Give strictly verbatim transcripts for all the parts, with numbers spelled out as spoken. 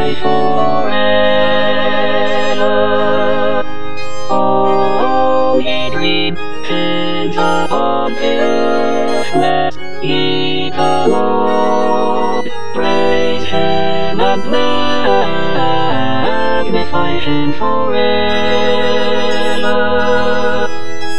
life forever. Oh, ye dream, kings upon the earth, let ye come on. Praise him and magnify him forever.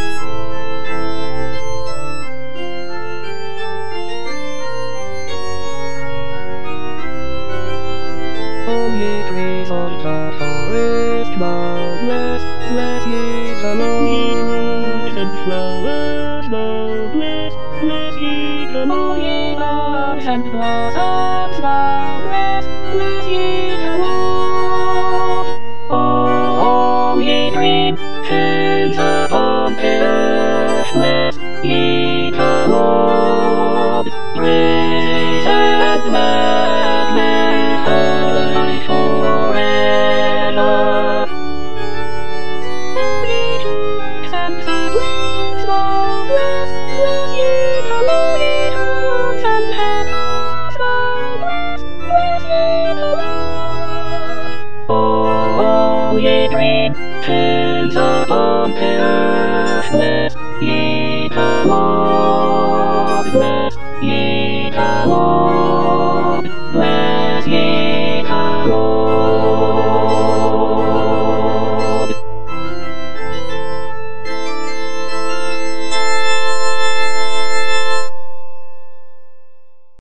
Oh, ye trees of the forest, now bless, bless ye the Lord. Ye trees and flowers, now bless, bless ye the Lord. Ye buds and blossoms, now bless, bless ye the Lord. Oh, ye green things upon the earth, bless ye the Lord. Praise and magnify forever. Oh, ye trees and saplings, now bless, bless ye the Lord. Ye oaks and hedges, now bless, bless ye the Lord. Oh, ye green things upon the earth, bless ye the Lord. Bless ye the Lord. Bless ye